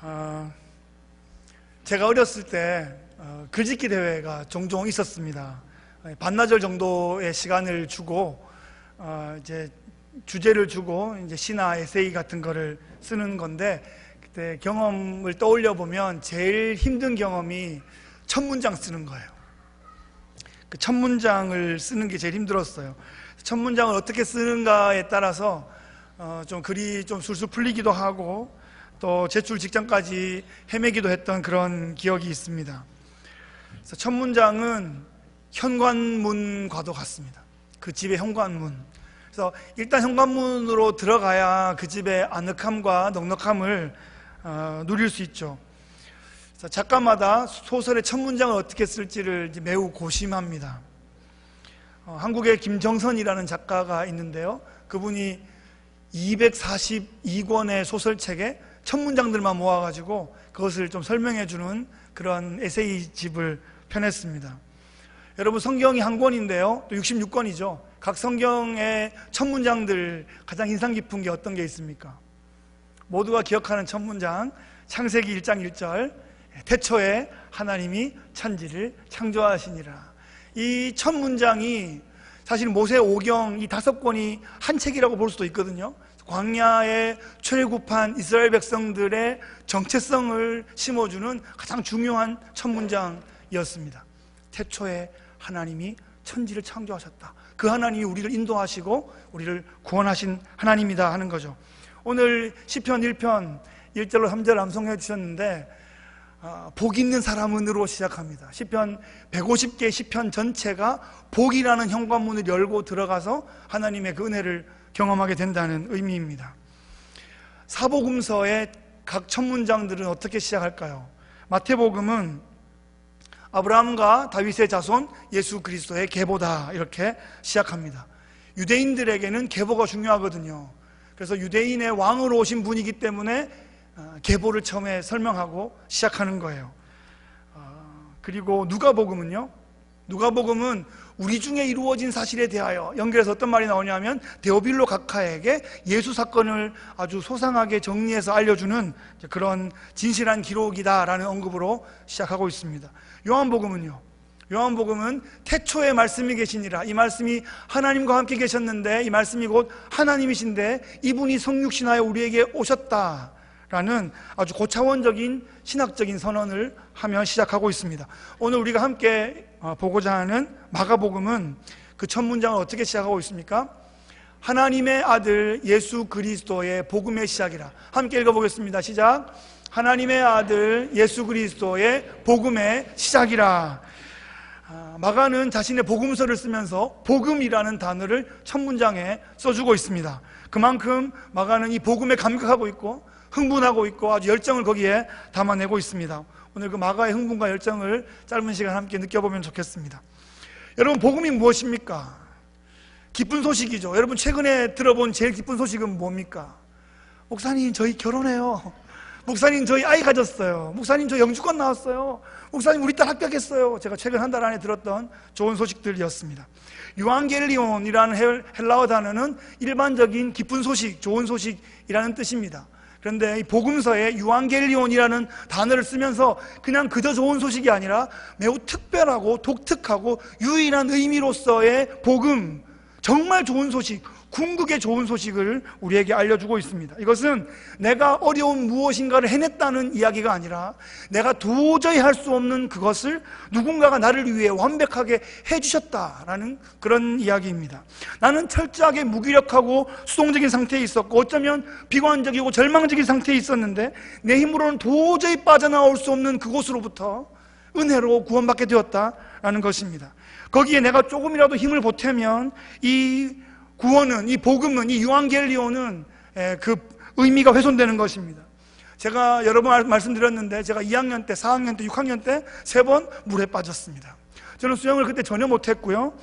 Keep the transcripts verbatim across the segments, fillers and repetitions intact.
어, 제가 어렸을 때 어, 글짓기 대회가 종종 있었습니다. 반나절 정도의 시간을 주고 어, 이제 주제를 주고 이제 시나 에세이 같은 거를 쓰는 건데, 그때 경험을 떠올려 보면 제일 힘든 경험이 첫 문장 쓰는 거예요. 그 첫 문장을 쓰는 게 제일 힘들었어요. 첫 문장을 어떻게 쓰는가에 따라서 어, 좀 글이 좀 술술 풀리기도 하고 또 제출 직전까지 헤매기도 했던 그런 기억이 있습니다. 그래서 첫 문장은 현관문과도 같습니다. 그 집의 현관문. 그래서 일단 현관문으로 들어가야 그 집의 아늑함과 넉넉함을 어, 누릴 수 있죠. 그래서 작가마다 소설의 첫 문장을 어떻게 쓸지를 이제 매우 고심합니다. 어, 한국의 김정선이라는 작가가 있는데요, 그분이 이백사십이 권의 소설책에 첫 문장들만 모아가지고 그것을 좀 설명해주는 그런 에세이집을 펴냈습니다. 여러분, 성경이 한 권인데요, 또 육십육 권이죠. 각 성경의 첫 문장들 가장 인상 깊은 게 어떤 게 있습니까? 모두가 기억하는 첫 문장, 창세기 일 장 일 절, 태초에 하나님이 천지를 창조하시니라. 이 첫 문장이 사실 모세 오경 이 다섯 권이 한 책이라고 볼 수도 있거든요. 광야에 출애굽한 이스라엘 백성들의 정체성을 심어주는 가장 중요한 첫 문장이었습니다. 태초에 하나님이 천지를 창조하셨다. 그 하나님이 우리를 인도하시고 우리를 구원하신 하나님이다 하는 거죠. 오늘 시편 일 편 일 절로 삼 절 암송해 주셨는데, 아, 복 있는 사람은으로 시작합니다. 시편 백오십 개 시편 전체가 복이라는 현관문을 열고 들어가서 하나님의 그 은혜를 경험하게 된다는 의미입니다. 사복음서의 각 첫 문장들은 어떻게 시작할까요? 마태복음은 아브라함과 다윗의 자손 예수 그리스도의 계보다 이렇게 시작합니다. 유대인들에게는 계보가 중요하거든요. 그래서 유대인의 왕으로 오신 분이기 때문에 계보를 처음에 설명하고 시작하는 거예요. 그리고 누가복음은요, 누가복음은 우리 중에 이루어진 사실에 대하여 연결해서 어떤 말이 나오냐면, 데오빌로 각하에게 예수 사건을 아주 소상하게 정리해서 알려주는 그런 진실한 기록이다라는 언급으로 시작하고 있습니다. 요한복음은요, 요한복음은 태초에 말씀이 계시니라. 이 말씀이 하나님과 함께 계셨는데 이 말씀이 곧 하나님이신데 이분이 성육신하여 우리에게 오셨다라는 아주 고차원적인 신학적인 선언을 하며 시작하고 있습니다. 오늘 우리가 함께 보고자 하는 마가복음은 그 첫 문장을 어떻게 시작하고 있습니까? 하나님의 아들 예수 그리스도의 복음의 시작이라. 함께 읽어보겠습니다. 시작. 하나님의 아들 예수 그리스도의 복음의 시작이라. 마가는 자신의 복음서를 쓰면서 복음이라는 단어를 첫 문장에 써주고 있습니다. 그만큼 마가는 이 복음에 감격하고 있고 흥분하고 있고 아주 열정을 거기에 담아내고 있습니다. 오늘 그 마가의 흥분과 열정을 짧은 시간 함께 느껴보면 좋겠습니다. 여러분, 복음이 무엇입니까? 기쁜 소식이죠. 여러분, 최근에 들어본 제일 기쁜 소식은 뭡니까? 목사님, 저희 결혼해요. 목사님, 저희 아이 가졌어요. 목사님, 저 영주권 나왔어요. 목사님, 우리 딸 합격했어요. 제가 최근 한 달 안에 들었던 좋은 소식들이었습니다. 유앙겔리온이라는 헬라어 단어는 일반적인 기쁜 소식, 좋은 소식이라는 뜻입니다. 그런데 이 복음서에 유앙겔리온이라는 단어를 쓰면서 그냥 그저 좋은 소식이 아니라 매우 특별하고 독특하고 유일한 의미로서의 복음, 정말 좋은 소식, 궁극의 좋은 소식을 우리에게 알려주고 있습니다. 이것은 내가 어려운 무엇인가를 해냈다는 이야기가 아니라 내가 도저히 할 수 없는 그것을 누군가가 나를 위해 완벽하게 해주셨다라는 그런 이야기입니다. 나는 철저하게 무기력하고 수동적인 상태에 있었고 어쩌면 비관적이고 절망적인 상태에 있었는데 내 힘으로는 도저히 빠져나올 수 없는 그곳으로부터 은혜로 구원받게 되었다라는 것입니다. 거기에 내가 조금이라도 힘을 보태면 이 구원은, 이 복음은, 이 유앙겔리온은 그 의미가 훼손되는 것입니다. 제가 여러 번 말씀드렸는데 제가 이 학년 때, 사 학년 때, 육 학년 때 세 번 물에 빠졌습니다. 저는 수영을 그때 전혀 못했고요,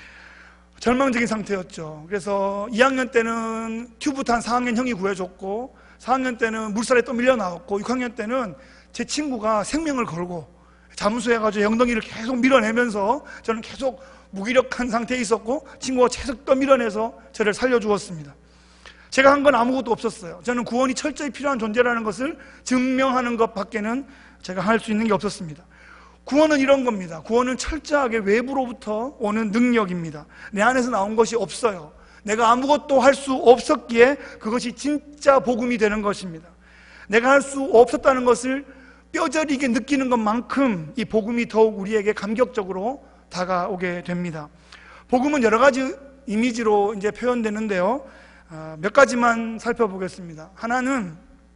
절망적인 상태였죠. 그래서 이 학년 때는 튜브 탄 사 학년 형이 구해줬고, 사 학년 때는 물살에 또 밀려 나왔고, 육 학년 때는 제 친구가 생명을 걸고 잠수해가지고 엉덩이를 계속 밀어내면서 저는 계속 무기력한 상태에 있었고 친구가 계속 떠밀어내서 저를 살려주었습니다. 제가 한 건 아무것도 없었어요. 저는 구원이 철저히 필요한 존재라는 것을 증명하는 것밖에는 제가 할 수 있는 게 없었습니다. 구원은 이런 겁니다. 구원은 철저하게 외부로부터 오는 능력입니다. 내 안에서 나온 것이 없어요. 내가 아무것도 할 수 없었기에 그것이 진짜 복음이 되는 것입니다. 내가 할 수 없었다는 것을 뼈저리게 느끼는 것만큼 이 복음이 더욱 우리에게 감격적으로 다가오게 됩니다. 복음은 여러 가지 이미지로 이제 표현되는데요. 몇 가지만 살펴보겠습니다. 하나는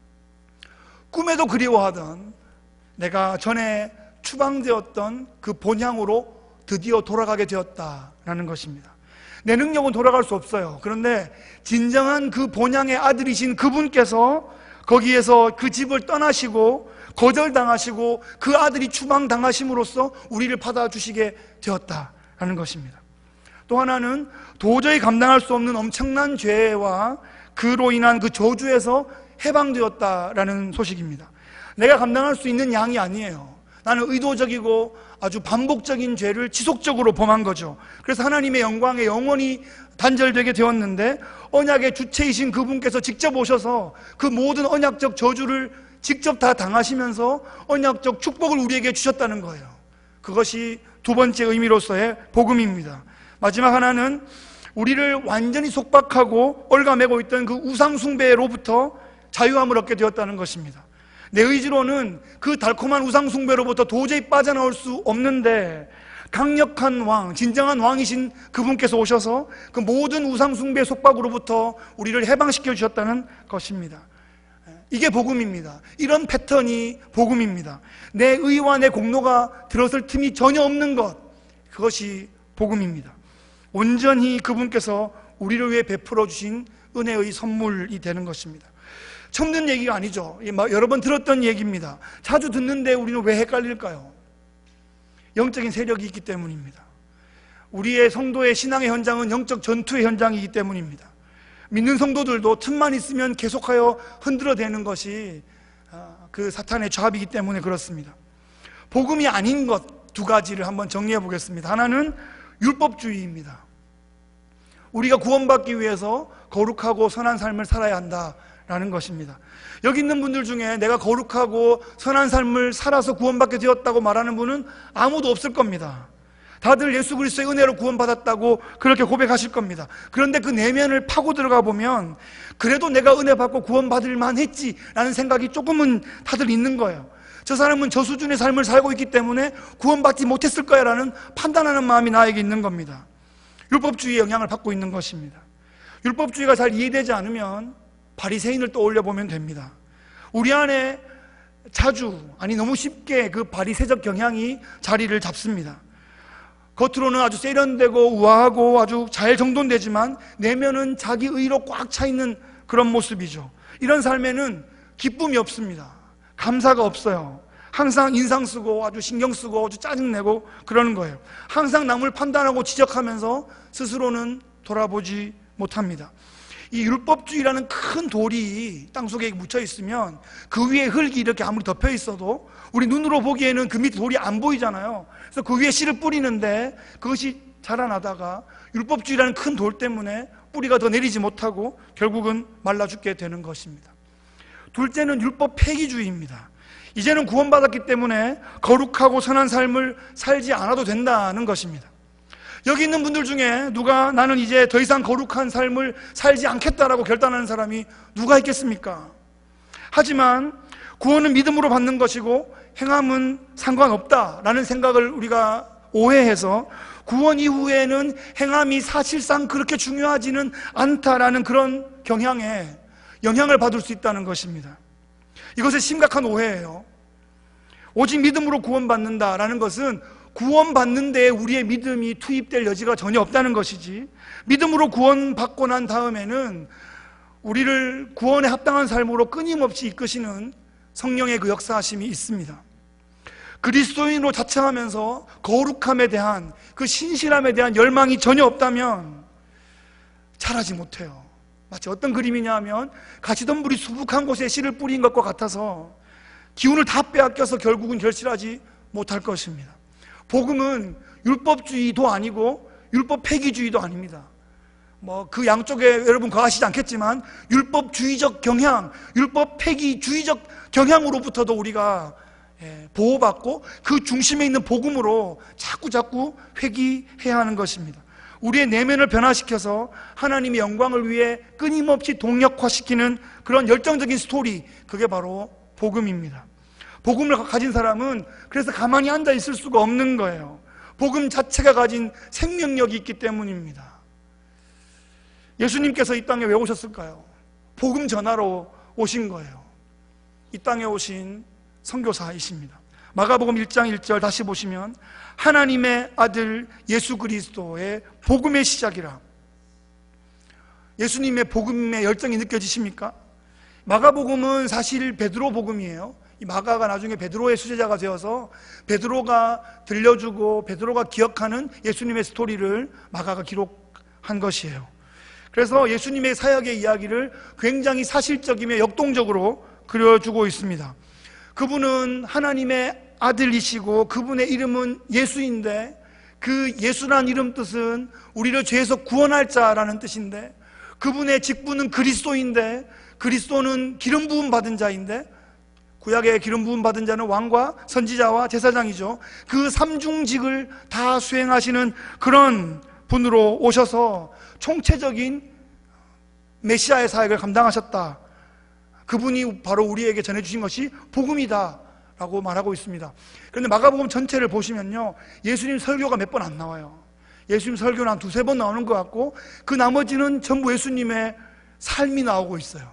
꿈에도 그리워하던 내가 전에 추방되었던 그 본향으로 드디어 돌아가게 되었다라는 것입니다. 내 능력은 돌아갈 수 없어요. 그런데 진정한 그 본향의 아들이신 그분께서 거기에서 그 집을 떠나시고 거절당하시고 그 아들이 추방당하심으로써 우리를 받아주시게 되었다라는 것입니다. 또 하나는 도저히 감당할 수 없는 엄청난 죄와 그로 인한 그 저주에서 해방되었다라는 소식입니다. 내가 감당할 수 있는 양이 아니에요. 나는 의도적이고 아주 반복적인 죄를 지속적으로 범한 거죠. 그래서 하나님의 영광에 영원히 단절되게 되었는데 언약의 주체이신 그분께서 직접 오셔서 그 모든 언약적 저주를 직접 다 당하시면서 언약적 축복을 우리에게 주셨다는 거예요. 그것이 두 번째 의미로서의 복음입니다. 마지막 하나는 우리를 완전히 속박하고 얽어매고 있던 그 우상숭배로부터 자유함을 얻게 되었다는 것입니다. 내 의지로는 그 달콤한 우상숭배로부터 도저히 빠져나올 수 없는데 강력한 왕, 진정한 왕이신 그분께서 오셔서 그 모든 우상숭배 속박으로부터 우리를 해방시켜 주셨다는 것입니다. 이게 복음입니다. 이런 패턴이 복음입니다. 내 의와 내 공로가 들어설 틈이 전혀 없는 것, 그것이 복음입니다. 온전히 그분께서 우리를 위해 베풀어 주신 은혜의 선물이 되는 것입니다. 처음 듣는 얘기가 아니죠. 여러 번 들었던 얘기입니다. 자주 듣는데 우리는 왜 헷갈릴까요? 영적인 세력이 있기 때문입니다. 우리의 성도의 신앙의 현장은 영적 전투의 현장이기 때문입니다. 믿는 성도들도 틈만 있으면 계속하여 흔들어대는 것이 그 사탄의 좌합이기 때문에 그렇습니다. 복음이 아닌 것 두 가지를 한번 정리해 보겠습니다. 하나는 율법주의입니다. 우리가 구원받기 위해서 거룩하고 선한 삶을 살아야 한다라는 것입니다. 여기 있는 분들 중에 내가 거룩하고 선한 삶을 살아서 구원받게 되었다고 말하는 분은 아무도 없을 겁니다. 다들 예수 그리스도의 은혜로 구원받았다고 그렇게 고백하실 겁니다. 그런데 그 내면을 파고 들어가 보면 그래도 내가 은혜 받고 구원받을 만했지라는 생각이 조금은 다들 있는 거예요. 저 사람은 저 수준의 삶을 살고 있기 때문에 구원받지 못했을 거야 라는 판단하는 마음이 나에게 있는 겁니다. 율법주의의 영향을 받고 있는 것입니다. 율법주의가 잘 이해되지 않으면 바리새인을 떠올려 보면 됩니다. 우리 안에 자주, 아니 너무 쉽게 그 바리새적 경향이 자리를 잡습니다. 겉으로는 아주 세련되고 우아하고 아주 잘 정돈되지만 내면은 자기 의로 꽉 차 있는 그런 모습이죠. 이런 삶에는 기쁨이 없습니다. 감사가 없어요. 항상 인상 쓰고 아주 신경 쓰고 아주 짜증내고 그러는 거예요. 항상 남을 판단하고 지적하면서 스스로는 돌아보지 못합니다. 이 율법주의라는 큰 돌이 땅속에 묻혀 있으면 그 위에 흙이 이렇게 아무리 덮여 있어도 우리 눈으로 보기에는 그 밑에 돌이 안 보이잖아요. 그래서 그 위에 씨를 뿌리는데 그것이 자라나다가 율법주의라는 큰 돌 때문에 뿌리가 더 내리지 못하고 결국은 말라 죽게 되는 것입니다. 둘째는 율법 폐기주의입니다. 이제는 구원받았기 때문에 거룩하고 선한 삶을 살지 않아도 된다는 것입니다. 여기 있는 분들 중에 누가 나는 이제 더 이상 거룩한 삶을 살지 않겠다라고 결단하는 사람이 누가 있겠습니까? 하지만 구원은 믿음으로 받는 것이고 행함은 상관없다라는 생각을 우리가 오해해서 구원 이후에는 행함이 사실상 그렇게 중요하지는 않다라는 그런 경향에 영향을 받을 수 있다는 것입니다. 이것은 심각한 오해예요. 오직 믿음으로 구원받는다라는 것은 구원받는 데에 우리의 믿음이 투입될 여지가 전혀 없다는 것이지, 믿음으로 구원받고 난 다음에는 우리를 구원에 합당한 삶으로 끊임없이 이끄시는 성령의 그 역사하심이 있습니다. 그리스도인으로 자청하면서 거룩함에 대한 그 신실함에 대한 열망이 전혀 없다면 잘하지 못해요. 마치 어떤 그림이냐 하면 가시덤불이 수북한 곳에 씨를 뿌린 것과 같아서 기운을 다 빼앗겨서 결국은 결실하지 못할 것입니다. 복음은 율법주의도 아니고 율법 폐기주의도 아닙니다. 뭐 그 양쪽에 여러분 거하시지 않겠지만 율법주의적 경향, 율법 폐기주의적 경향으로부터도 우리가 보호받고 그 중심에 있는 복음으로 자꾸 자꾸 회귀해야 하는 것입니다. 우리의 내면을 변화시켜서 하나님의 영광을 위해 끊임없이 동력화시키는 그런 열정적인 스토리, 그게 바로 복음입니다. 복음을 가진 사람은 그래서 가만히 앉아 있을 수가 없는 거예요. 복음 자체가 가진 생명력이 있기 때문입니다. 예수님께서 이 땅에 왜 오셨을까요? 복음 전하러 오신 거예요. 이 땅에 오신 선교사이십니다. 마가복음 일 장 일 절 다시 보시면 하나님의 아들 예수 그리스도의 복음의 시작이라. 예수님의 복음의 열정이 느껴지십니까? 마가복음은 사실 베드로 복음이에요. 이 마가가 나중에 베드로의 수제자가 되어서 베드로가 들려주고 베드로가 기억하는 예수님의 스토리를 마가가 기록한 것이에요. 그래서 예수님의 사역의 이야기를 굉장히 사실적이며 역동적으로 그려주고 있습니다. 그분은 하나님의 아들이시고 그분의 이름은 예수인데, 그 예수란 이름 뜻은 우리를 죄에서 구원할 자라는 뜻인데, 그분의 직분은 그리스도인데, 그리스도는 기름 부음 받은 자인데, 구약의 기름 부음 받은 자는 왕과 선지자와 제사장이죠. 그 삼중직을 다 수행하시는 그런 분으로 오셔서 총체적인 메시아의 사역을 감당하셨다. 그분이 바로 우리에게 전해주신 것이 복음이다 라고 말하고 있습니다. 그런데 마가복음 전체를 보시면요, 예수님 설교가 몇 번 안 나와요. 예수님 설교는 한 두세 번 나오는 것 같고, 그 나머지는 전부 예수님의 삶이 나오고 있어요.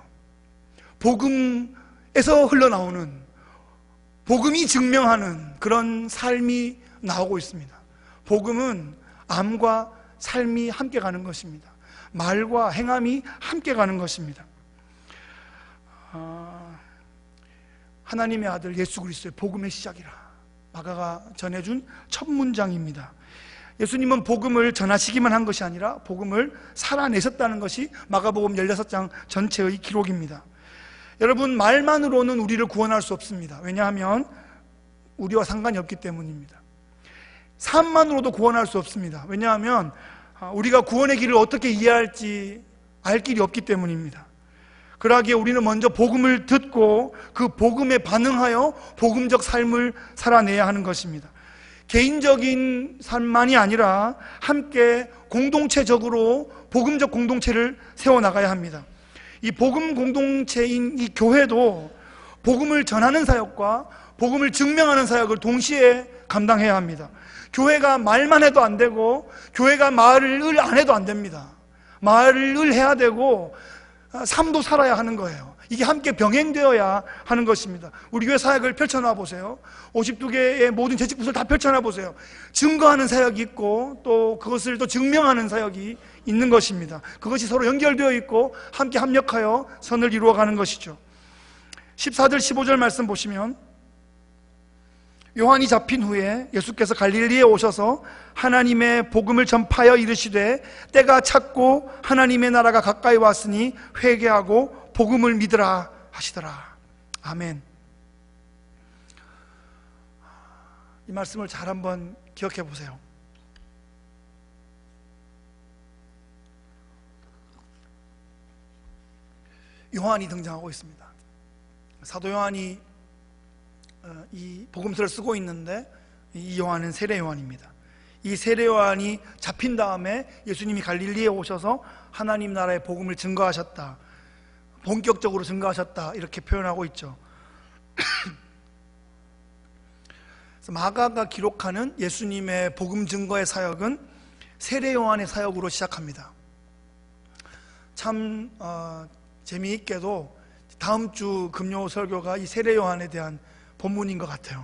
복음에서 흘러나오는, 복음이 증명하는 그런 삶이 나오고 있습니다. 복음은 암과 삶이 함께 가는 것입니다. 말과 행함이 함께 가는 것입니다. 아, 하나님의 아들 예수 그리스도의 복음의 시작이라, 마가가 전해준 첫 문장입니다. 예수님은 복음을 전하시기만 한 것이 아니라 복음을 살아내셨다는 것이 마가복음 십육 장 전체의 기록입니다. 여러분, 말만으로는 우리를 구원할 수 없습니다. 왜냐하면 우리와 상관이 없기 때문입니다. 삶만으로도 구원할 수 없습니다. 왜냐하면 우리가 구원의 길을 어떻게 이해할지 알 길이 없기 때문입니다. 그러기에 우리는 먼저 복음을 듣고 그 복음에 반응하여 복음적 삶을 살아내야 하는 것입니다. 개인적인 삶만이 아니라 함께 공동체적으로 복음적 공동체를 세워나가야 합니다. 이 복음 공동체인 이 교회도 복음을 전하는 사역과 복음을 증명하는 사역을 동시에 감당해야 합니다. 교회가 말만 해도 안 되고 교회가 말을 안 해도 안 됩니다. 말을 해야 되고 삶도 살아야 하는 거예요. 이게 함께 병행되어야 하는 것입니다. 우리 교회 사역을 펼쳐놔 보세요. 오십이 개의 모든 재직부서를 다 펼쳐놔 보세요. 증거하는 사역이 있고 또 그것을 또 증명하는 사역이 있는 것입니다. 그것이 서로 연결되어 있고 함께 합력하여 선을 이루어가는 것이죠. 십사 절 십오 절 말씀 보시면, 요한이 잡힌 후에 예수께서 갈릴리에 오셔서 하나님의 복음을 전파하여 이르시되 때가 찼고 하나님의 나라가 가까이 왔으니 회개하고 복음을 믿으라 하시더라. 아멘. 이 말씀을 잘 한번 기억해 보세요. 요한이 등장하고 있습니다. 사도 요한이 이 복음서를 쓰고 있는데, 이 요한은 세례 요한입니다. 이 세례 요한이 잡힌 다음에 예수님이 갈릴리에 오셔서 하나님 나라의 복음을 증거하셨다, 본격적으로 증거하셨다, 이렇게 표현하고 있죠. 그래서 마가가 기록하는 예수님의 복음 증거의 사역은 세례 요한의 사역으로 시작합니다. 참 어, 재미있게도 다음 주 금요 설교가 이 세례 요한에 대한 본문인 것 같아요.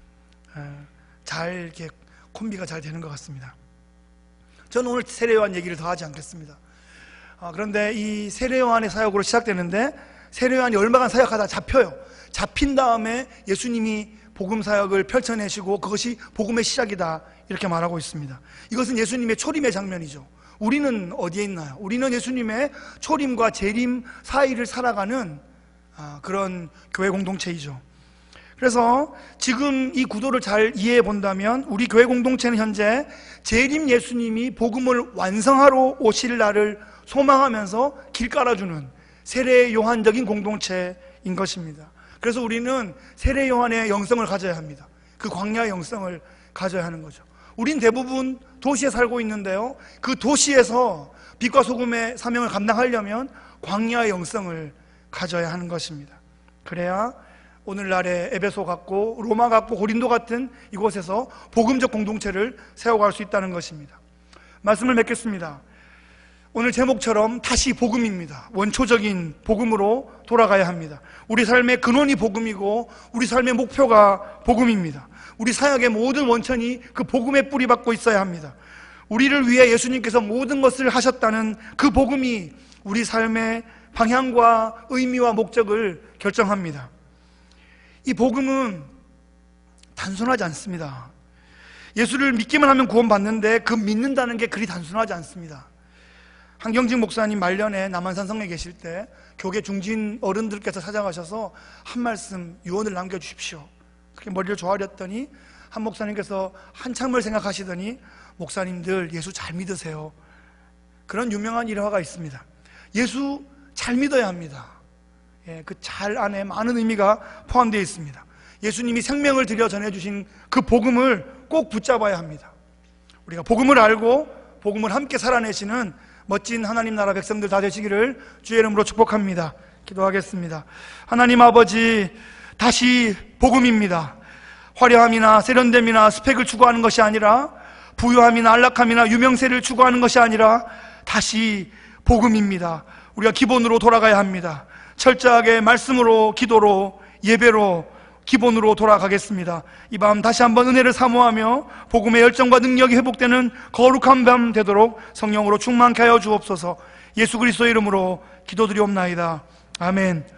잘 이렇게 콤비가 잘 되는 것 같습니다. 저는 오늘 세례 요한 얘기를 더 하지 않겠습니다. 그런데 이 세례 요한의 사역으로 시작되는데, 세례 요한이 얼마간 사역하다 잡혀요. 잡힌 다음에 예수님이 복음 사역을 펼쳐내시고 그것이 복음의 시작이다, 이렇게 말하고 있습니다. 이것은 예수님의 초림의 장면이죠. 우리는 어디에 있나요? 우리는 예수님의 초림과 재림 사이를 살아가는 그런 교회 공동체이죠. 그래서 지금 이 구도를 잘 이해해 본다면 우리 교회 공동체는 현재 재림 예수님이 복음을 완성하러 오실 날을 소망하면서 길 깔아주는 세례 요한적인 공동체인 것입니다. 그래서 우리는 세례 요한의 영성을 가져야 합니다. 그 광야의 영성을 가져야 하는 거죠. 우린 대부분 도시에 살고 있는데요, 그 도시에서 빛과 소금의 사명을 감당하려면 광야의 영성을 가져야 하는 것입니다. 그래야 오늘날의 에베소 같고 로마 같고 고린도 같은 이곳에서 복음적 공동체를 세워갈 수 있다는 것입니다. 말씀을 맺겠습니다. 오늘 제목처럼 다시 복음입니다. 원초적인 복음으로 돌아가야 합니다. 우리 삶의 근원이 복음이고 우리 삶의 목표가 복음입니다. 우리 사역의 모든 원천이 그 복음에 뿌리박고 있어야 합니다. 우리를 위해 예수님께서 모든 것을 하셨다는 그 복음이 우리 삶의 방향과 의미와 목적을 결정합니다. 이 복음은 단순하지 않습니다. 예수를 믿기만 하면 구원받는데 그 믿는다는 게 그리 단순하지 않습니다. 한경직 목사님 말년에 남한산 성에 계실 때 교계 중진 어른들께서 찾아가셔서 한 말씀 유언을 남겨주십시오. 그렇게 머리를 조아렸더니 한 목사님께서 한참을 생각하시더니 목사님들 예수 잘 믿으세요. 그런 유명한 일화가 있습니다. 예수 잘 믿어야 합니다. 예, 그 잘 안에 많은 의미가 포함되어 있습니다. 예수님이 생명을 들여 전해주신 그 복음을 꼭 붙잡아야 합니다. 우리가 복음을 알고 복음을 함께 살아내시는 멋진 하나님 나라 백성들 다 되시기를 주의 이름으로 축복합니다. 기도하겠습니다. 하나님 아버지, 다시 복음입니다. 화려함이나 세련됨이나 스펙을 추구하는 것이 아니라, 부유함이나 안락함이나 유명세를 추구하는 것이 아니라 다시 복음입니다. 우리가 기본으로 돌아가야 합니다. 철저하게 말씀으로, 기도로, 예배로 기본으로 돌아가겠습니다. 이 밤 다시 한번 은혜를 사모하며 복음의 열정과 능력이 회복되는 거룩한 밤 되도록 성령으로 충만케 하여 주옵소서. 예수 그리스도의 이름으로 기도드리옵나이다. 아멘.